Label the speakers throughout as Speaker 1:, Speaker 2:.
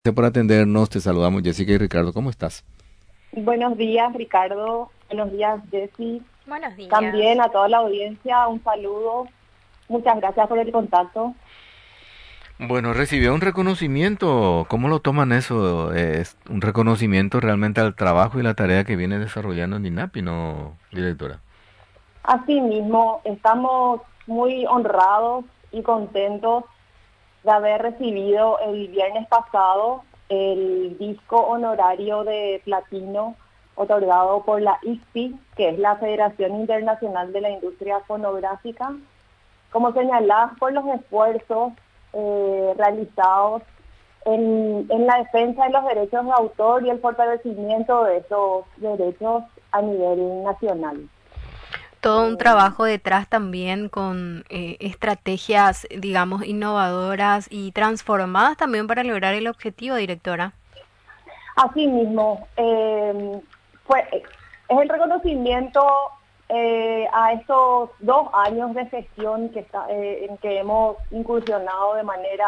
Speaker 1: Gracias por atendernos, te saludamos Jessica y Ricardo, ¿cómo estás?
Speaker 2: Buenos días, Ricardo. Buenos días, Jessy.
Speaker 3: Buenos días.
Speaker 2: También a toda la audiencia, un saludo. Muchas gracias por el contacto.
Speaker 1: Bueno, recibió un reconocimiento, ¿cómo lo toman eso? ¿Es un reconocimiento realmente al trabajo y la tarea que viene desarrollando en INAPI, no, directora?
Speaker 2: Asimismo, estamos muy honrados y contentos de haber recibido el viernes pasado el disco honorario de platino otorgado por la ISPI, que es la Federación Internacional de la Industria Fonográfica, como señalás por los esfuerzos realizados en la defensa de los derechos de autor y el fortalecimiento de esos derechos a nivel nacional.
Speaker 3: Todo un
Speaker 2: Eh,
Speaker 3: trabajo detrás también con estrategias, digamos, innovadoras y transformadas también para lograr el objetivo, directora.
Speaker 2: Asimismo, es el reconocimiento a estos 2 años de gestión en que hemos incursionado de manera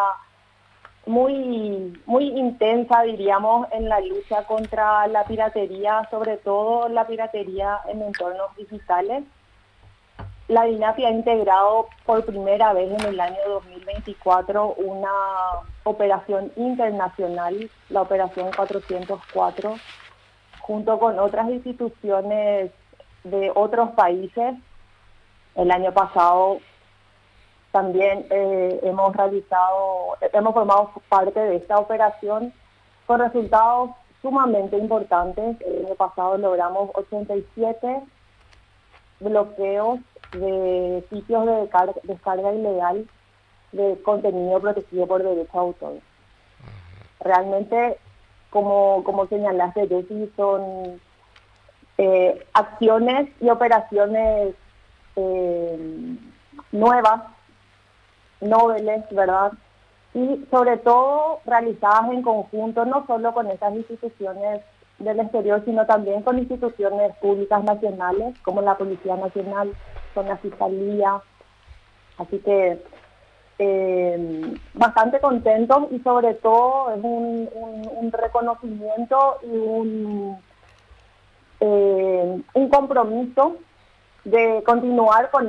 Speaker 2: muy intensa, diríamos, en la lucha contra la piratería, sobre todo la piratería en entornos digitales. La DINAPI ha integrado por primera vez en el año 2024 una operación internacional, la Operación 404, junto con otras instituciones de otros países. El año pasado también hemos formado parte de esta operación con resultados sumamente importantes. El año pasado logramos 87 bloqueos de sitios de descarga ilegal de contenido protegido por derecho de autor. Realmente, como señalaste, Jessy, son acciones y operaciones eh, nuevas, noveles, ¿verdad? Y sobre todo realizadas en conjunto, no solo con estas instituciones del exterior, sino también con instituciones públicas nacionales, como la Policía Nacional, con la Fiscalía. Así que bastante contentos y sobre todo es un reconocimiento y un compromiso de continuar con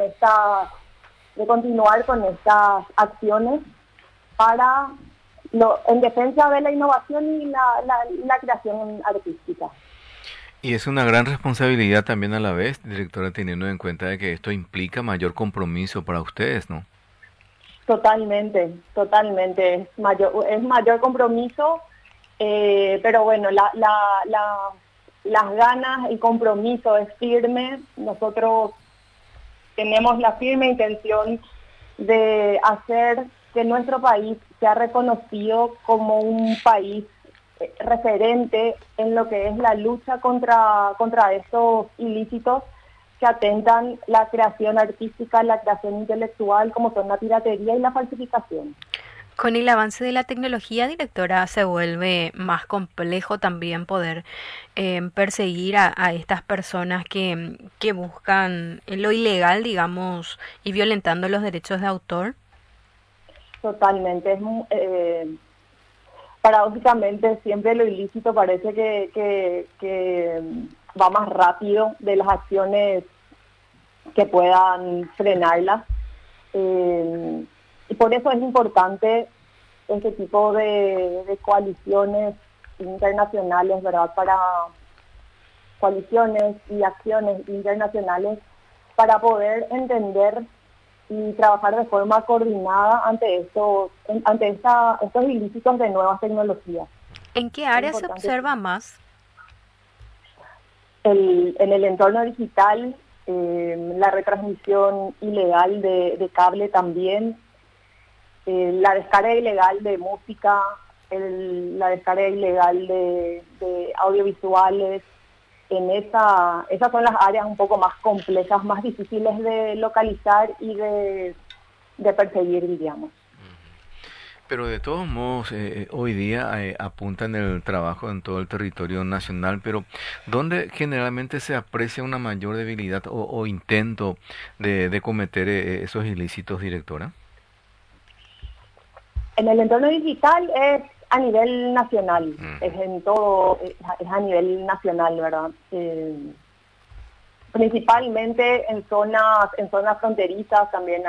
Speaker 2: estas acciones para en defensa de la innovación y la creación artística.
Speaker 1: Y es una gran responsabilidad también a la vez, directora, teniendo en cuenta de que esto implica mayor compromiso para ustedes, ¿no?
Speaker 2: Totalmente, totalmente. Es mayor compromiso, pero bueno, las ganas, el compromiso es firme. Nosotros tenemos la firme intención de hacer que nuestro país sea reconocido como un país referente en lo que es la lucha contra estos ilícitos que atentan la creación artística, la creación intelectual, como son la piratería y la falsificación.
Speaker 3: Con el avance de la tecnología, directora, se vuelve más complejo también poder perseguir a estas personas que buscan lo ilegal, digamos, y violentando los derechos de autor.
Speaker 2: Totalmente. Paradójicamente, siempre lo ilícito parece que va más rápido de las acciones que puedan frenarlas. Eh, y por eso es importante este tipo de coaliciones internacionales, ¿verdad? Para coaliciones y acciones internacionales para poder entender y trabajar de forma coordinada ante estos ilícitos de nuevas tecnologías.
Speaker 3: ¿En qué
Speaker 2: Es
Speaker 3: área se
Speaker 2: importante
Speaker 3: observa más?
Speaker 2: en el entorno digital, la retransmisión ilegal de cable también, la descarga ilegal de música, la descarga ilegal de audiovisuales. Esas son las áreas un poco más complejas, más difíciles de localizar y de perseguir, diríamos.
Speaker 1: Pero de todos modos, hoy día apuntan el trabajo en todo el territorio nacional, pero ¿dónde generalmente se aprecia una mayor debilidad o intento de cometer esos ilícitos, directora?
Speaker 2: En el entorno digital a nivel nacional, es en todo, es a nivel nacional, ¿verdad? Principalmente en zonas fronterizas también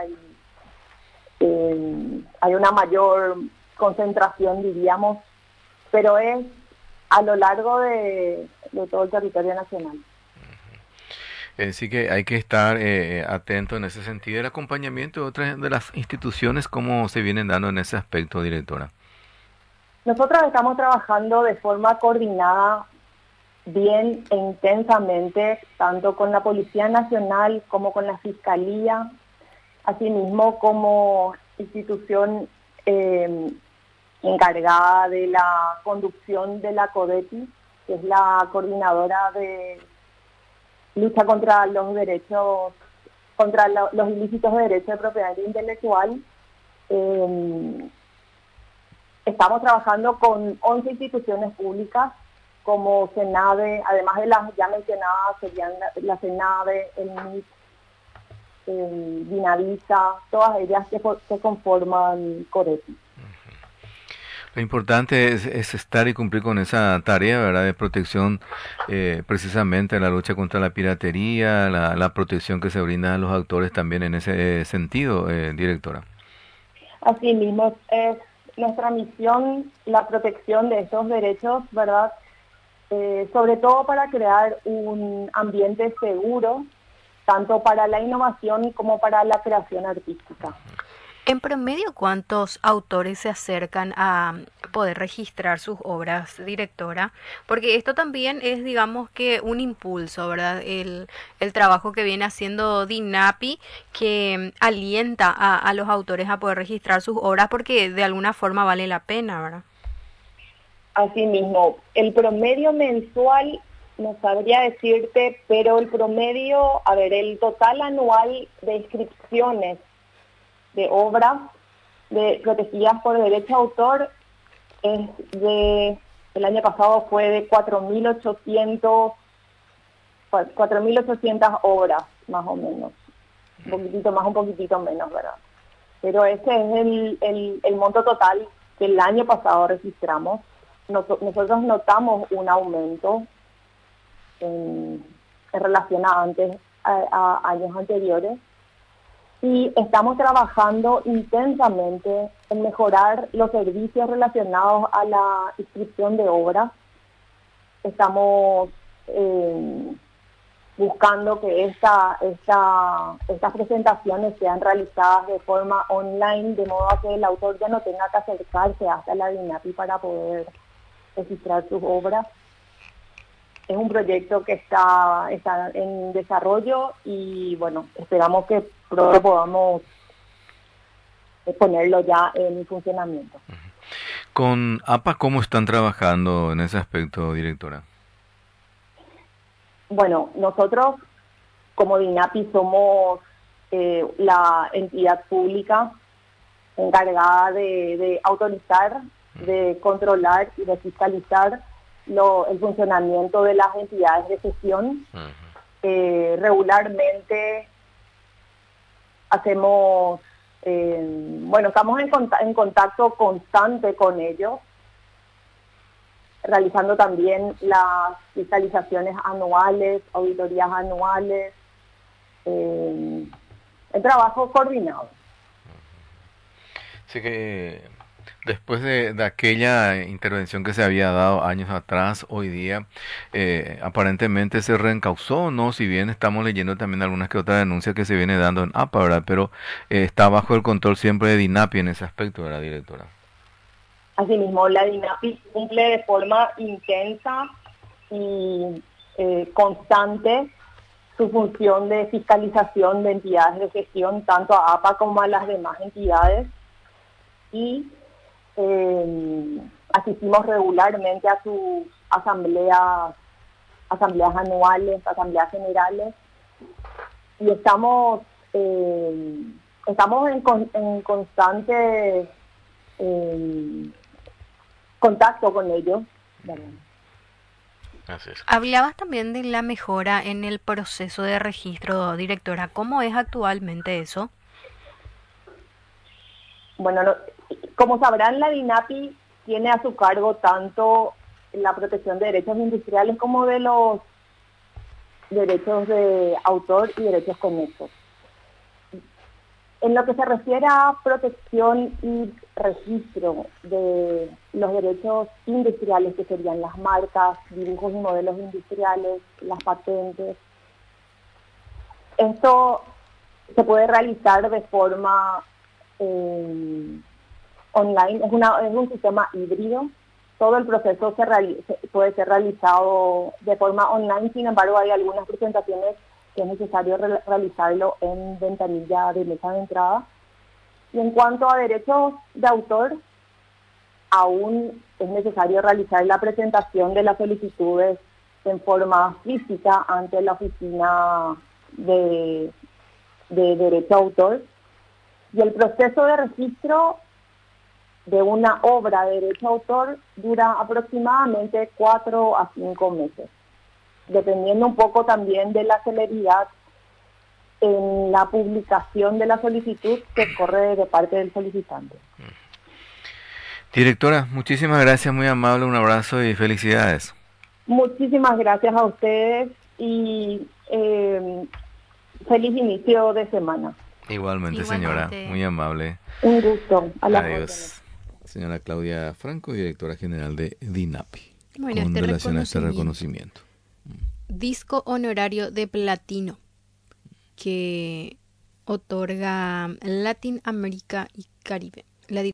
Speaker 2: hay una mayor concentración, diríamos, pero es a lo largo de todo el territorio nacional.
Speaker 1: Sí que hay que estar atento en ese sentido. El acompañamiento de otras de las instituciones, ¿cómo se vienen dando en ese aspecto, directora?
Speaker 2: Nosotros estamos trabajando de forma coordinada, bien e intensamente, tanto con la Policía Nacional como con la Fiscalía, asimismo como institución encargada de la conducción de la CODETI, que es la coordinadora de lucha contra los derechos, contra los ilícitos de derechos de propiedad intelectual. Estamos trabajando con 11 instituciones públicas como CENAVE, además de las ya mencionadas, serían la CENAVE, el MIT, Dinavisa, todas ellas que conforman CODETI.
Speaker 1: Lo importante es estar y cumplir con esa tarea, ¿verdad?, de protección, precisamente la lucha contra la piratería, la protección que se brinda a los autores también en ese sentido, directora.
Speaker 2: Así mismo es nuestra misión, la protección de estos derechos, ¿verdad? Sobre todo para crear un ambiente seguro, tanto para la innovación como para la creación artística.
Speaker 3: En promedio, ¿cuántos autores se acercan a poder registrar sus obras, directora? Porque esto también es, digamos que, un impulso, ¿verdad? El trabajo que viene haciendo DINAPI, que alienta a los autores a poder registrar sus obras porque de alguna forma vale la pena, ¿verdad?
Speaker 2: Asimismo, el promedio mensual, no sabría decirte, pero el promedio, el total anual de inscripciones de obras protegidas por derecho de autor el año pasado fue de 4.800 obras, más o menos. Un poquitito más, un poquitito menos, ¿verdad? Pero ese es el monto total que el año pasado registramos. Nosotros notamos un aumento en relación a años anteriores. Y estamos trabajando intensamente en mejorar los servicios relacionados a la inscripción de obras. Estamos buscando que estas presentaciones sean realizadas de forma online, de modo a que el autor ya no tenga que acercarse hasta la DINAPI para poder registrar sus obras. Es un proyecto que está en desarrollo y bueno, esperamos que pronto podamos ponerlo ya en funcionamiento.
Speaker 1: Con APA, ¿cómo están trabajando en ese aspecto, directora?
Speaker 2: Bueno, nosotros como DINAPI somos la entidad pública encargada de autorizar, de controlar y de fiscalizar el funcionamiento de las entidades de gestión. Regularmente hacemos, estamos en contacto constante con ellos, realizando también las fiscalizaciones anuales, auditorías anuales, el trabajo coordinado.
Speaker 1: Así que después de aquella intervención que se había dado años atrás, hoy día aparentemente se reencauzó, ¿no? Si bien estamos leyendo también algunas que otras denuncias que se viene dando en APA, ¿verdad? Pero está bajo el control siempre de DINAPI en ese aspecto, ¿verdad, directora?
Speaker 2: Asimismo, la DINAPI cumple de forma intensa y constante su función de fiscalización de entidades de gestión, tanto a APA como a las demás entidades. Y asistimos regularmente a sus asambleas anuales, asambleas generales, y estamos en constante contacto con ellos.
Speaker 1: Así es.
Speaker 3: Hablabas también de la mejora en el proceso de registro, directora. ¿Cómo es actualmente eso?
Speaker 2: Bueno, como sabrán, la DINAPI tiene a su cargo tanto la protección de derechos industriales como de los derechos de autor y derechos conexos. En lo que se refiere a protección y registro de los derechos industriales, que serían las marcas, dibujos y modelos industriales, las patentes, esto se puede realizar de forma online, es un sistema híbrido. Todo el proceso puede ser realizado de forma online, sin embargo hay algunas presentaciones que es necesario realizarlo en ventanilla de mesa de entrada. Y en cuanto a derechos de autor, aún es necesario realizar la presentación de las solicitudes en forma física ante la oficina de derecho de autor. Y el proceso de registro de una obra de derecho de autor dura aproximadamente 4 a 5 meses, dependiendo un poco también de la celeridad en la publicación de la solicitud que corre de parte del solicitante.
Speaker 1: Directora, muchísimas gracias, muy amable, un abrazo y felicidades.
Speaker 2: Muchísimas gracias a ustedes y feliz inicio de semana.
Speaker 1: Igualmente, señora, muy amable.
Speaker 2: Un gusto.
Speaker 1: Adiós. Señora Claudia Franco, directora general de DINAPI, con relación a este reconocimiento.
Speaker 3: Disco honorario de platino que otorga Latinoamérica y Caribe.